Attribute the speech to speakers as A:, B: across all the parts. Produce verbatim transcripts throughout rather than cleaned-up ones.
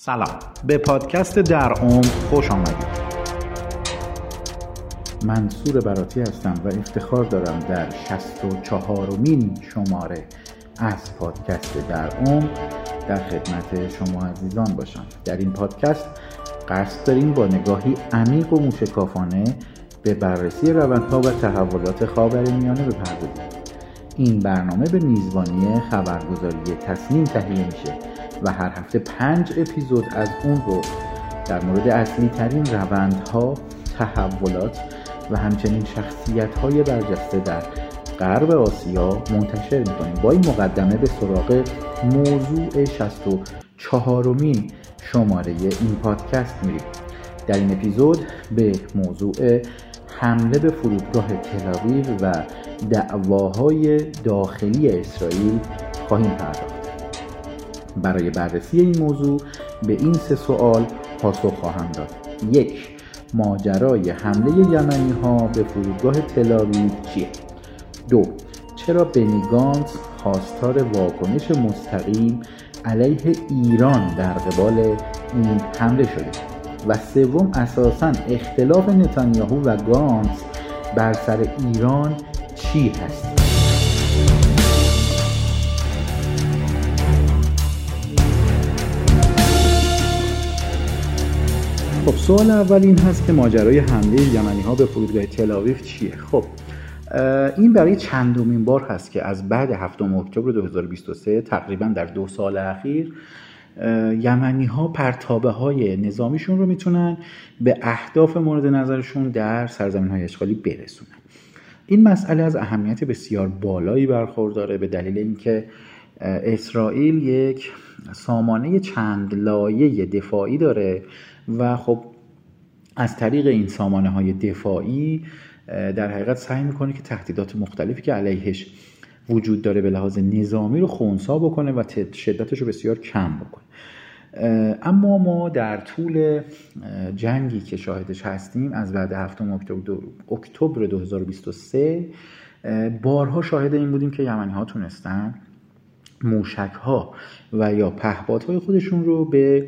A: سلام، به پادکست در عمق خوش آمدید. منصور براتی هستم و افتخار دارم در شصت و چهارمین شماره از پادکست در عمق در خدمت شما عزیزان باشم. در این پادکست قصد داریم با نگاهی عمیق و موشکافانه به بررسی روندها و تحولات خاورمیانه بپردازیم. این برنامه به میزبانی خبرگزاری تصنیم تهیه میشه و هر هفته پنج اپیزود از اون رو در مورد اصلی ترین روندها، تحولات و همچنین شخصیت‌های برجسته در غرب آسیا منتشر می‌کنیم. با این مقدمه به سراغ موضوع شصت و چهارمین شماره این پادکست میریم. در این اپیزود به موضوع حمله به فرودگاه تل‌آویو و دعواهای داخلی اسرائیل خواهیم پرداخت. برای بررسی این موضوع به این سه سوال پاسخ خواهم داد. یک، ماجرای حمله یمنی ها به فرودگاه تل‌آویو چیه؟ دو، چرا بنی گانتز خواستار واکنش مستقیم علیه ایران در قبال این حمله شده؟ و سوم، اساساً اختلاف نتانیاهو و گانتز بر سر ایران چی هست؟ خب سوال اول این هست که ماجرای حمله یمنی ها به فرودگاه تل‌آویو چیه؟ خب این برای چندمین بار هست که از بعد هفتم اکتبر دو هزار و بیست و سه تقریبا در دو سال اخیر یمنی ها پرتابه های نظامیشون رو میتونن به اهداف مورد نظرشون در سرزمین های اشغالی برسونن. این مسئله از اهمیت بسیار بالایی برخورداره به دلیل اینکه اسرائیل یک سامانه چند لایه دفاعی داره و خب از طریق این سامانه های دفاعی در حقیقت سعی میکنه که تهدیدات مختلفی که علیهش وجود داره به لحاظ نظامی رو خنثی بکنه و شدتش رو بسیار کم بکنه. اما ما در طول جنگی که شاهدش هستیم از بعد هفتم اکتبر دو هزار و بیست و سه بارها شاهد این بودیم که یمنی ها تونستن موشک ها و یا پهپادهای خودشون رو به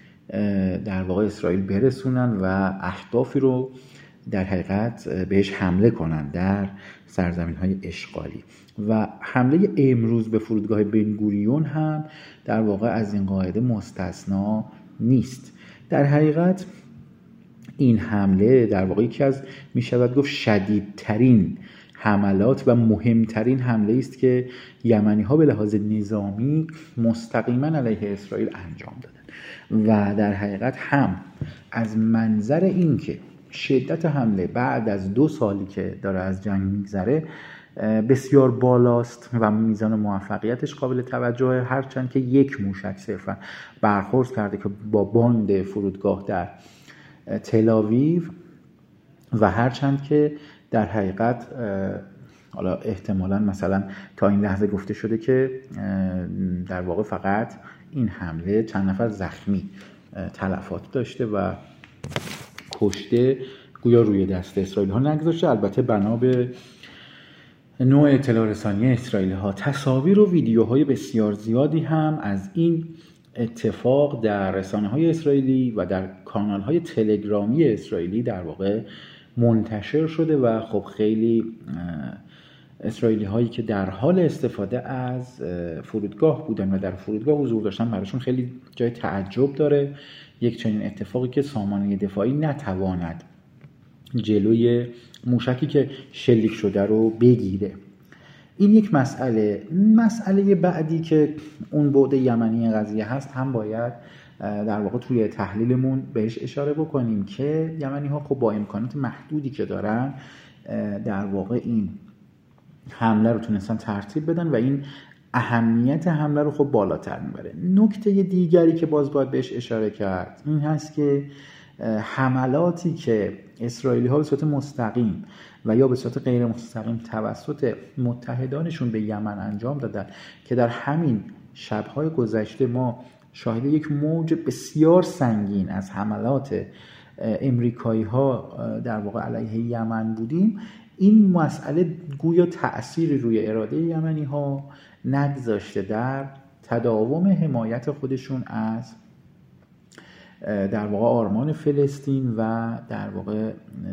A: در واقع اسرائیل برسونن و اهدافی رو در حقیقت بهش حمله کنن در سرزمین های اشغالی. و حمله امروز به فرودگاه بنگوریون هم در واقع از این قاعده مستثنا نیست. در حقیقت این حمله در واقع یکی از می شود گفت شدیدترین حملات و مهمترین حمله است که یمنی ها به لحاظ نظامی مستقیما علیه اسرائیل انجام دادن و در حقیقت هم از منظر این که شدت حمله بعد از دو سالی که داره از جنگ میگذره بسیار بالاست و میزان موفقیتش قابل توجهه، هرچند که یک موشک صرفا برخورد کرده که با باند فرودگاه در تل‌آویو و هرچند که در حقیقت حالا احتمالاً مثلا تا این لحظه گفته شده که در واقع فقط این حمله چند نفر زخمی تلفات داشته و کشته گویا روی دست اسرائیلی ها نگذاشته. البته بنا به نوع اطلاع رسانی اسرائیلی ها تصاویر و ویدیوهای بسیار زیادی هم از این اتفاق در رسانه های اسرائیلی و در کانال های تلگرامی اسرائیلی در واقع منتشر شده و خب خیلی اسرائیلی هایی که در حال استفاده از فرودگاه بودن و در فرودگاه حضور داشتن براشون خیلی جای تعجب داره یک چنین اتفاقی که سامانه دفاعی نتواند جلوی موشکی که شلیک شده رو بگیره. این یک مسئله. مسئله بعدی که اون بعد یمنی قضیه هست هم باید در واقع توی تحلیلمون بهش اشاره بکنیم که یمنی ها خب با امکانات محدودی که دارن در واقع این حمله رو تونستن ترتیب بدن و این اهمیت حمله رو خب بالاتر میبره. نکته دیگری که باز باید بهش اشاره کرد این هست که حملاتی که اسرائیلی ها به صورت مستقیم و یا به صورت غیر مستقیم توسط متحدانشون به یمن انجام دادن که در همین شب‌های گذشته ما شاهد یک موج بسیار سنگین از حملات امریکایی ها در واقع علیه یمن بودیم، این مسئله گویا تأثیری روی اراده یمنی ها نگذاشته در تداوم حمایت خودشون از در واقع آرمان فلسطین و در واقع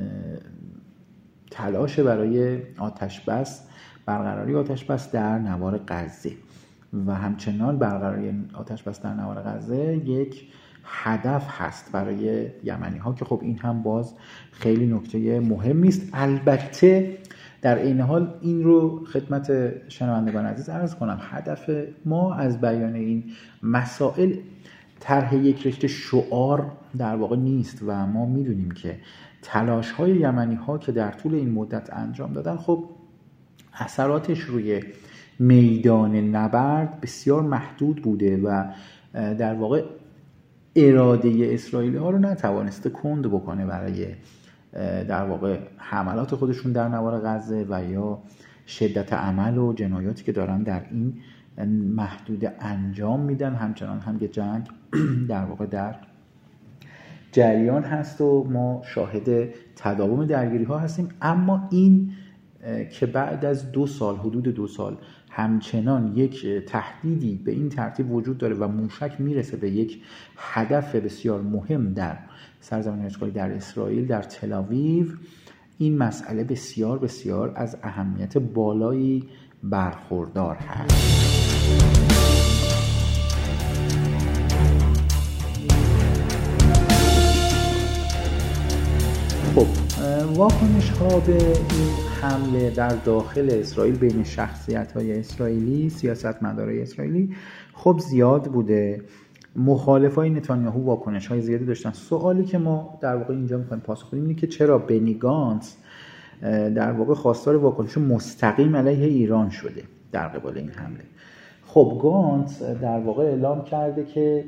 A: تلاش برای آتش بس، برقراری آتش بس در نوار غزه و همچنان برقراری آتش بس در نوار غزه یک هدف هست برای یمنی ها که خب این هم باز خیلی نکته مهمی است. البته در این حال این رو خدمت شنوندگان عزیز عرض کنم، هدف ما از بیان این مسائل طرح یک رشته شعار در واقع نیست و ما میدونیم که تلاش های یمنی ها که در طول این مدت انجام دادن خب اثراتش روی میدان نبرد بسیار محدود بوده و در واقع اراده اسرائیلی ها رو نتوانسته کند بکنه برای در واقع حملات خودشون در نوار غزه و یا شدت عمل و جنایاتی که دارن در این محدود انجام میدن. همچنان هم که جنگ در واقع در جریان هست و ما شاهد تداوم درگیری ها هستیم، اما این که بعد از دو سال حدود دو سال همچنان یک تهدیدی به این ترتیب وجود داره و موشک میرسه به یک هدف بسیار مهم در سرزمین اشغالی در اسرائیل، در تل‌آویو، این مسئله بسیار بسیار از اهمیت بالایی برخوردار هست. خب واکنش ها به این حمله در داخل اسرائیل بین شخصیت های اسرائیلی، سیاستمدارای اسرائیلی خب زیاد بوده. مخالفای نتانیاهو واکنش های زیادی داشتن. سوالی که ما در واقع اینجا میخوایم پاسخ بدیم اینه که چرا بنی گانتز در واقع خواستار واکنش مستقیم علیه ایران شده در قبال این حمله. خب گانتز در واقع اعلام کرده که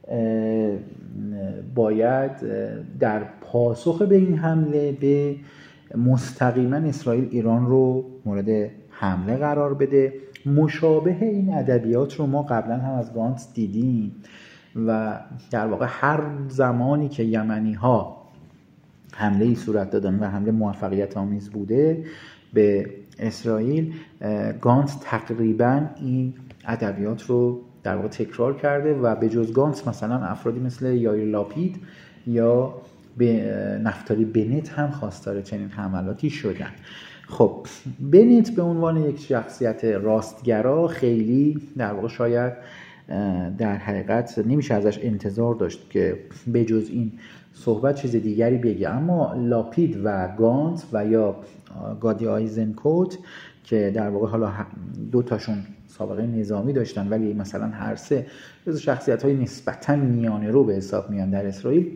A: باید در پاسخ به این حمله به مستقیما اسرائیل ایران رو مورد حمله قرار بده. مشابه این ادبیات رو ما قبلا هم از گانتز دیدیم و در واقع هر زمانی که یمنی ها حمله ای صورت دادن و حمله موفقیت آمیز بوده به اسرائیل، گانتز تقریبا این ادبیات رو در واقع تکرار کرده و به جز گانتز مثلا افرادی مثل یایر لاپید یا به نفتالی بنت هم خواستار چنین حملاتی شدن. خب بنت به عنوان یک شخصیت راستگرا خیلی در واقع شاید در حقیقت نمیشه ازش انتظار داشت که به جز این صحبت چیز دیگری بگه، اما لاپید و گانتز و یا گادی آیزنکوت که در واقع حالا دو تاشون سابقه نظامی داشتن ولی مثلا هر سه جز شخصیت‌های نسبتاً میانه رو به حساب میان در اسرائیل،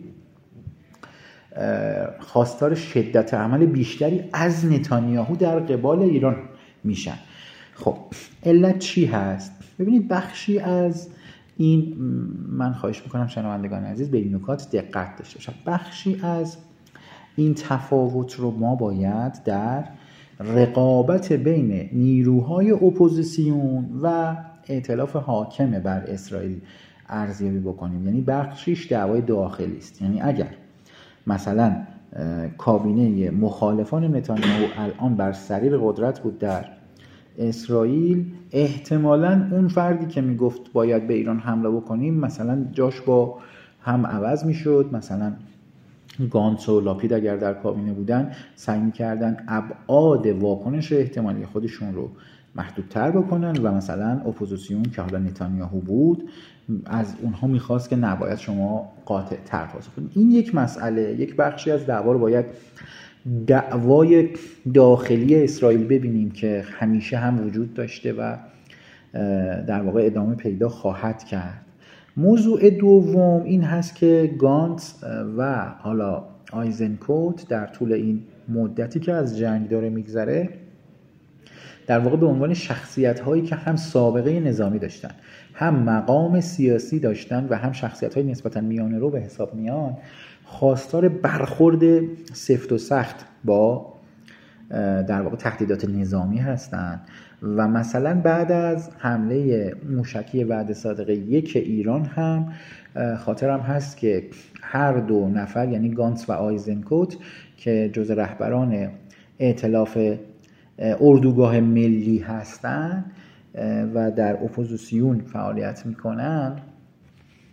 A: خواستار شدت عمل بیشتری از نتانیاهو در قبال ایران میشن. خب علت چی هست؟ ببینید بخشی از این، من خواهش میکنم شنوندگان عزیز به این نکات دقت داشته باشید، بخشی از این تفاوت رو ما باید در رقابت بین نیروهای اپوزیسیون و ائتلاف حاکم بر اسرائیل ارزیابی بکنیم. یعنی بخشیش دعوای داخلی است. یعنی اگر مثلا کابینه مخالفان نتانیاهو الان بر سریر قدرت بود در اسرائیل، احتمالاً اون فردی که میگفت باید به ایران حمله بکنیم مثلا جاش با هم عوض میشد. مثلا گانتز و لاپید اگر در کابینه بودن سعی میکردن ابعاد واکنش احتمالی خودشون رو محدودتر بکنن و مثلا اپوزیسیون که حالا نتانیاهو بود از اونها میخواست که نباید شما قاطع تر پاسخ بدید. این یک مسئله، یک بخشی از دعوا رو باید دعوای داخلی اسرائیل ببینیم که همیشه هم وجود داشته و در واقع ادامه پیدا خواهد کرد. موضوع دوم این هست که گانتز و حالا آیزنکوت در طول این مدتی که از جنگ داره میگذره در واقع به عنوان شخصیت هایی که هم سابقه نظامی داشتن، هم مقام سیاسی داشتن و هم شخصیت های نسبتا میانه رو به حساب میان، خواستار برخورد سفت و سخت با در واقع تهدیدات نظامی هستند و مثلا بعد از حمله موشکی وعده صادق یک ایران هم خاطرم هست که هر دو نفر یعنی گانتز و آیزنکوت که جز رهبران ائتلاف اردوگاه ملی هستند و در اپوزیسیون فعالیت میکنن،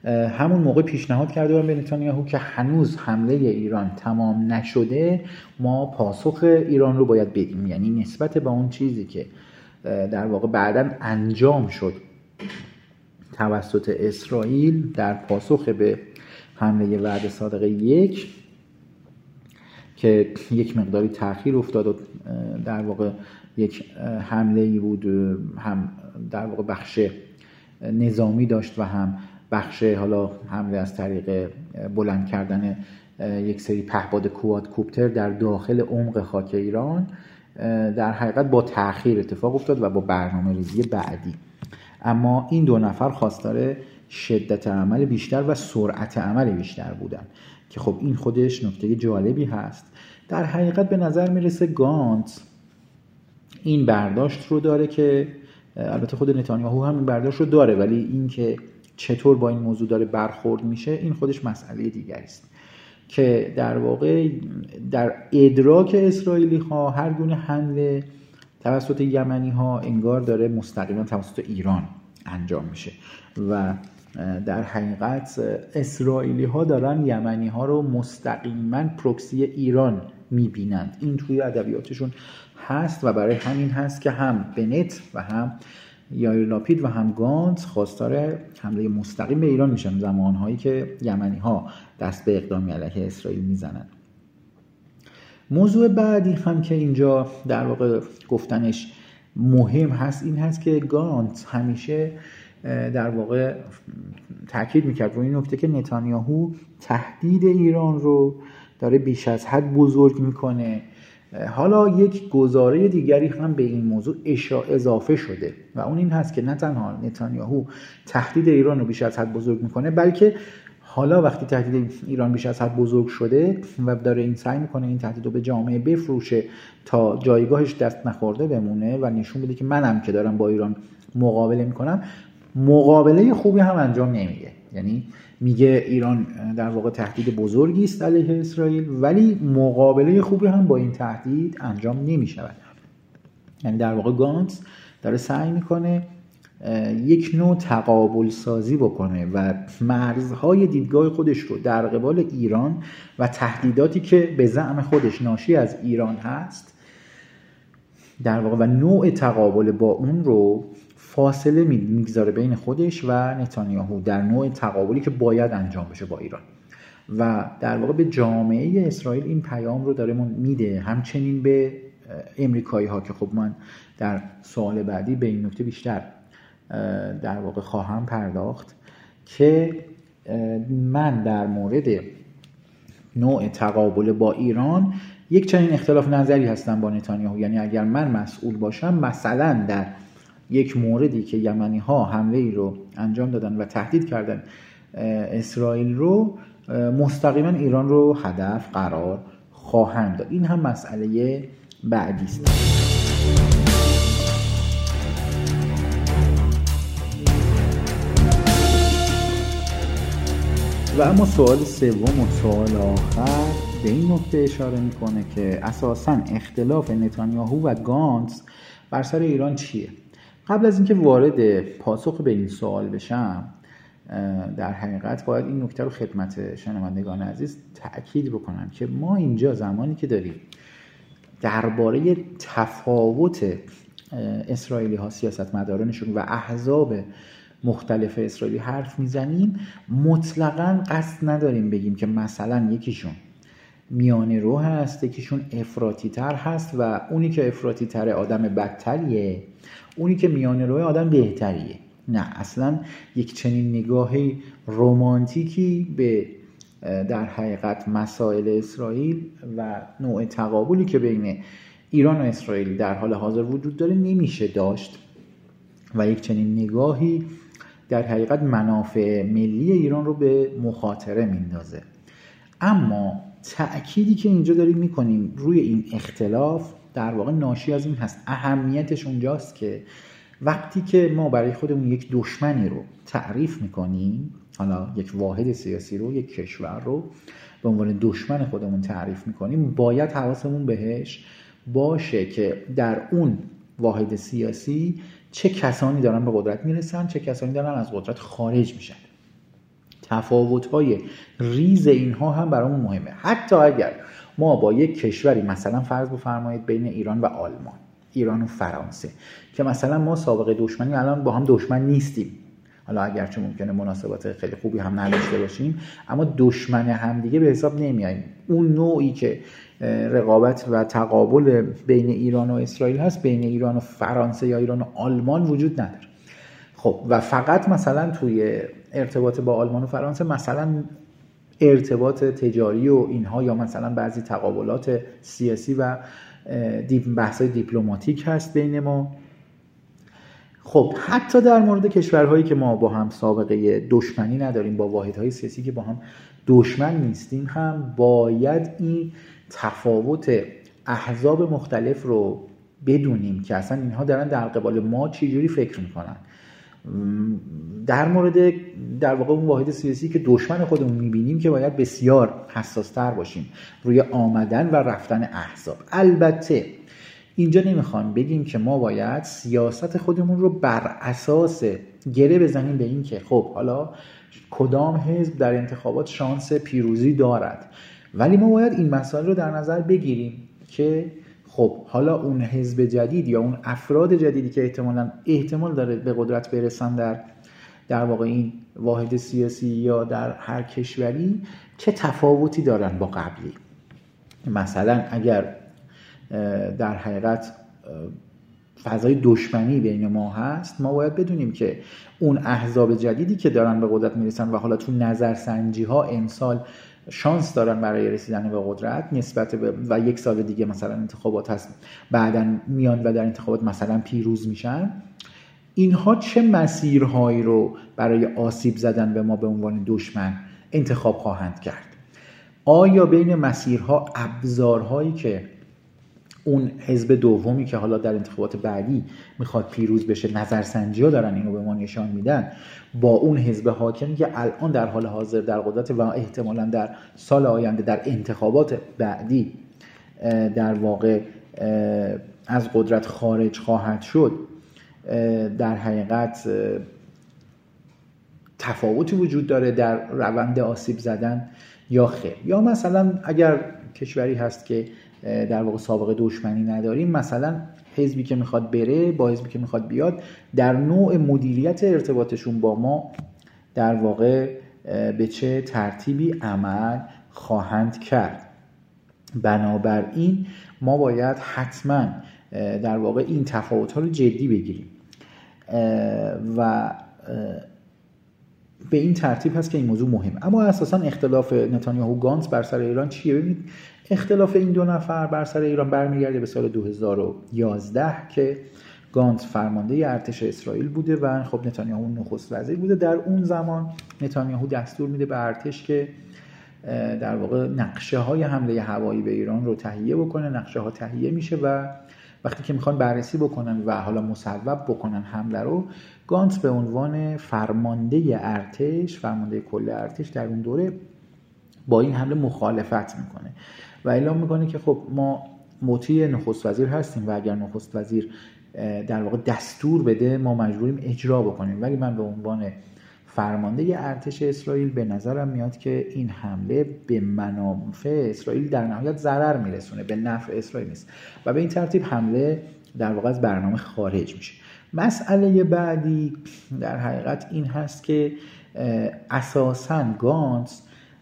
A: همون موقع پیشنهاد کرده بودن به نتانیاهو که هنوز حمله ایران تمام نشده، ما پاسخ ایران رو باید بدیم. یعنی نسبت به اون چیزی که در واقع بعداً انجام شد توسط اسرائیل در پاسخ به حمله وعده صادقه یک که یک مقداری تأخیر افتاد و در واقع یک حمله ای بود، هم در واقع بخش نظامی داشت و هم بخش حالا حمله از طریق بلند کردن یک سری پهپاد کوادکوپتر در داخل عمق خاک ایران، در حقیقت با تأخیر اتفاق افتاد و با برنامه ریزی بعدی. اما این دو نفر خواستار شدت عمل بیشتر و سرعت عمل بیشتر بودن که خب این خودش نکته جالبی هست. در حقیقت به نظر میرسه گانتز این برداشت رو داره که البته خود نتانیاهو هم این برداشت رو داره، ولی این که چطور با این موضوع داره برخورد میشه این خودش مسئله دیگری است، که در واقع در ادراک اسرائیلی ها هر گونه حمله توسط یمنی ها انگار داره مستقیما توسط ایران انجام میشه و در حقیقت اسرائیلی ها دارن یمنی ها رو مستقیما پروکسی ایران میبینند. این توی ادبیاتشون هست و برای همین هست که هم بنت و هم یائیر لاپید و هم گانتز خواستار حمله مستقیم به ایران میشن زمانهایی که یمنی ها دست به اقدامی علیه اسرائیل میزنن. موضوع بعدی هم که اینجا در واقع گفتنش مهم هست این هست که گانتز همیشه در واقع تاکید میکرد روی این نکته که نتانیاهو تهدید ایران رو داره بیش از حد بزرگ میکنه. حالا یک گزاره دیگری هم به این موضوع اضافه شده و اون این هست که نه تنها نتانیاهو تهدید ایران رو بیش از حد بزرگ میکنه، بلکه حالا وقتی تهدید ایران بیش از حد بزرگ شده و داره این سعی میکنه این تهدید رو به جامعه بفروشه تا جایگاهش دست نخورده بمونه و نشون بده که منم که دارم با ایران مقابله میکنم، مقابله خوبی هم انجام نمیده. یعنی میگه ایران در واقع تهدید بزرگی است علیه اسرائیل ولی مقابله خوبی هم با این تهدید انجام نمیشود. یعنی در واقع گانتز داره سعی میکنه یک نوع تقابل سازی بکنه و مرزهای دیدگاه خودش رو در قبال ایران و تهدیداتی که به زعم خودش ناشی از ایران هست در واقع و نوع تقابل با اون رو فاصله میگذاره بین خودش و نتانیاهو در نوع تقابلی که باید انجام بشه با ایران و در واقع به جامعه اسرائیل این پیام رو داره میده، همچنین به امریکایی ها که خب من در سوال بعدی به این نکته بیشتر در واقع خواهم پرداخت که من در مورد نوع تقابل با ایران یک چنین اختلاف نظری هستم با نتانیاهو. یعنی اگر من مسئول باشم مثلا در یک موردی که یمنی ها حمله ای رو انجام دادن و تهدید کردن اسرائیل رو، مستقیما ایران رو هدف قرار خواهم داد. این هم مسئله بعدی است. و اما سوال سوم و سوال آخر به این نکته اشاره میکنه که اساساً اختلاف نتانیاهو و گانتز بر سر ایران چیه؟ قبل از اینکه وارد پاسخ به این سوال بشم در حقیقت باید این نکته رو خدمت شنوندگان عزیز تأکید بکنم که ما اینجا زمانی که داریم درباره تفاوت اسرائیلی ها سیاستمدارانشون و احزاب مختلف اسرائیلی حرف میزنیم مطلقاً قصد نداریم بگیم که مثلا یکیشون میانه رو هست، یکیشون افراطی تر هست و اونی که افراطی تره آدم بدتریه، اونی که میانه روی آدم بهتریه. نه، اصلا یک چنین نگاهی رمانتیکی به در حقیقت مسائل اسرائیل و نوع تقابلی که بین ایران و اسرائیل در حال حاضر وجود داره نمیشه داشت و یک چنین نگاهی در حقیقت منافع ملی ایران رو به مخاطره میندازه. اما تأکیدی که اینجا داریم میکنیم روی این اختلاف در واقع ناشی از این هست، اهمیتش اونجاست که وقتی که ما برای خودمون یک دشمنی رو تعریف میکنیم، حالا یک واحد سیاسی رو، یک کشور رو به عنوان دشمن خودمون تعریف میکنیم، باید حواسمون بهش باشه که در اون واحد سیاسی چه کسانی دارن به قدرت میرسن، چه کسانی دارن از قدرت خارج میشن. تفاوت‌های ریز اینها هم برامون مهمه. حتی اگر ما با یک کشوری مثلا فرض بفرمایید بین ایران و آلمان، ایران و فرانسه، که مثلا ما سابقه دشمنی الان با هم دشمن نیستیم، حالا اگرچه ممکنه مناسبات خیلی خوبی هم نداشته باشیم، اما دشمن هم دیگه به حساب نمیاییم. اون نوعی که رقابت و تقابل بین ایران و اسرائیل هست، بین ایران و فرانسه یا ایران و آلمان وجود نداره. خب و فقط مثلا توی ارتباط با آلمان و فرانسه مثلا ارتباط تجاری و اینها، یا مثلا بعضی تقابلات سیاسی و بحث‌های دیپلماتیک هست بین ما. خب حتی در مورد کشورهایی که ما با هم سابقه دشمنی نداریم، با واحدهای سیاسی که با هم دشمن نیستیم، هم باید این تفاوت احزاب مختلف رو بدونیم که اصلا اینها دارن در قبال ما چجوری فکر میکنن. در مورد در واقع اون واحد سیاسی که دشمن خودمون میبینیم که باید بسیار حساس‌تر باشیم روی آمدن و رفتن احزاب. البته اینجا نمیخوام بگیم که ما باید سیاست خودمون رو بر اساس گره بزنیم به این که خب حالا کدام حزب در انتخابات شانس پیروزی دارد، ولی ما باید این مسائل رو در نظر بگیریم که خب حالا اون حزب جدید یا اون افراد جدیدی که احتمالاً احتمال داره به قدرت برسن در در واقع این واحد سیاسی یا در هر کشوری، چه تفاوتی دارن با قبلی. مثلا اگر در حقیقت فضای دشمنی بین ما هست، ما باید بدونیم که اون احزاب جدیدی که دارن به قدرت میرسن و حالا تو نظرسنجی ها امسال شانس دارن برای رسیدن به قدرت نسبت به و یک سال دیگه مثلا انتخابات هست، بعداً میان و در انتخابات مثلا پیروز میشن، اینها چه مسیرهایی رو برای آسیب زدن به ما به عنوان دشمن انتخاب خواهند کرد؟ آیا بین مسیرها ابزارهایی که اون حزب دومی که حالا در انتخابات بعدی میخواد پیروز بشه، نظرسنجی ها دارن اینو به ما نشان میدن، با اون حزب حاکمی که الان در حال حاضر در قدرت و احتمالاً در سال آینده در انتخابات بعدی در واقع از قدرت خارج خواهد شد، در حقیقت تفاوتی وجود داره در روند آسیب زدن یا خیر؟ یا مثلا اگر کشوری هست که در واقع سابقه دشمنی نداریم، مثلا حزبی که میخواد بره با حزبی که میخواد بیاد، در نوع مدیریت ارتباطشون با ما در واقع به چه ترتیبی عمل خواهند کرد. بنابراین ما باید حتما در واقع این تفاوت‌ها رو جدی بگیریم و به این ترتیب هست که این موضوع مهم. اما اساساً اختلاف نتانیاهو گانتز بر سر ایران چیه؟ ببینید اختلاف این دو نفر بر سر ایران برمیگرده به سال دو هزار و یازده که گانتز فرمانده ارتش اسرائیل بوده و خب نتانیاهو نخست وزیر بوده. در اون زمان نتانیاهو دستور میده به ارتش که در واقع نقشه های حمله هوایی به ایران رو تهیه بکنه. نقشه ها تهیه میشه و وقتی که میخوان بررسی بکنن و حالا مصوب بکنن حمله رو، گانتز به عنوان فرمانده ارتش، فرمانده کل ارتش در اون دوره با این حمله مخالفت میکنه و اعلام میکنه که خب ما مطیع نخست وزیر هستیم و اگر نخست وزیر در واقع دستور بده ما مجبوریم اجرا بکنیم، ولی من به عنوان فرمانده ارتش اسرائیل به نظرم میاد که این حمله به منافع اسرائیل در نهایت ضرر میرسونه، به نفع اسرائیل نیست و به این ترتیب حمله در واقع از برنامه خارج میشه. مسئله بعدی در حقیقت این هست که اساساً گانتز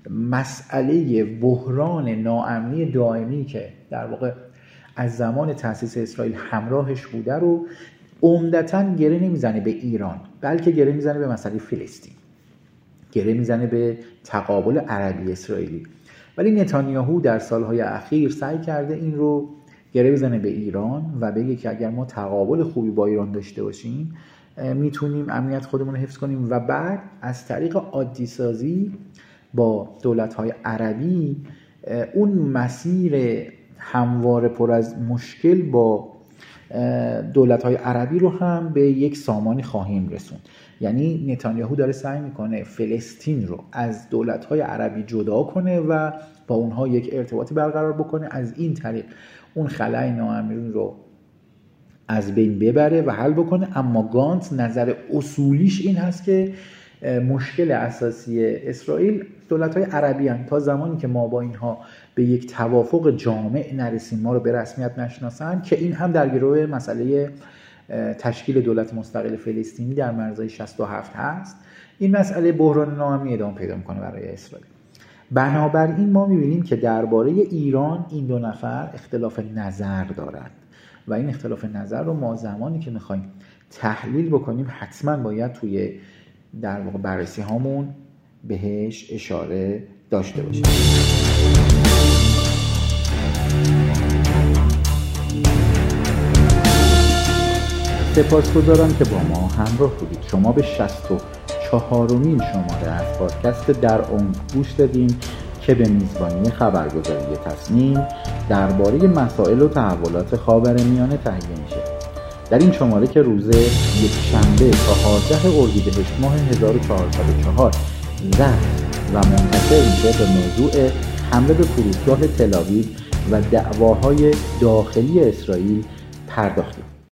A: مسئله بحران ناامنی دائمی که در واقع از زمان تأسیس اسرائیل همراهش بوده رو عمدتاً گره نمیزنه به ایران، بلکه گره میزنه به مسئله فلسطین، گره میزنه به تقابل عربی اسرائیلی. ولی نتانیاهو در سالهای اخیر سعی کرده این رو گره بزنه به ایران و بگه که اگر ما تقابل خوبی با ایران داشته باشیم میتونیم امنیت خودمون رو حفظ کنیم و بعد از طریق عادی سازی با دولت‌های عربی اون مسیر همواره پر از مشکل با دولت‌های عربی رو هم به یک سامانی خواهیم رسوند. یعنی نتانیاهو داره سعی میکنه فلسطین رو از دولت‌های عربی جدا کنه و با اونها یک ارتباطی برقرار بکنه، از این طریق اون خلأ ناامنی رو از بین ببره و حل بکنه. اما گانتز نظر اصولیش این هست که مشکل اساسی اسرائیل دولت‌های عربی هستند. تا زمانی که ما با اینها به یک توافق جامع نرسیم، ما رو به رسمیت نشناسن، که این هم در گروه مسئله تشکیل دولت مستقل فلسطینی در مرزهای شصت و هفت هست، این مسئله بحران ناامنی ادامه پیدا می‌کنه برای اسرائیل. بنابراین ما می‌بینیم که درباره ایران این دو نفر اختلاف نظر دارند و این اختلاف نظر رو ما زمانی که می‌خوایم تحلیل بکنیم حتما باید توی در واقع بررسی هامون بهش اشاره داشته باشیم. سپاسگزارم که با ما همراه بودید. شما به شصت و چهارمین شماره از پادکست در عمق گوش دادین که به میزبانی خبرگزاری تصمیم درباره مسائل و تحولات خاورمیانه تهیه میشه. در این شماره که روز یکشنبه چهاردهم اردیبهشت ماه هزار و چهارصد و چهار ضبط و منتشر میشه به موضوع حمله به فرودگاه تل‌آویو و دعواهای داخلی اسرائیل پرداختیم.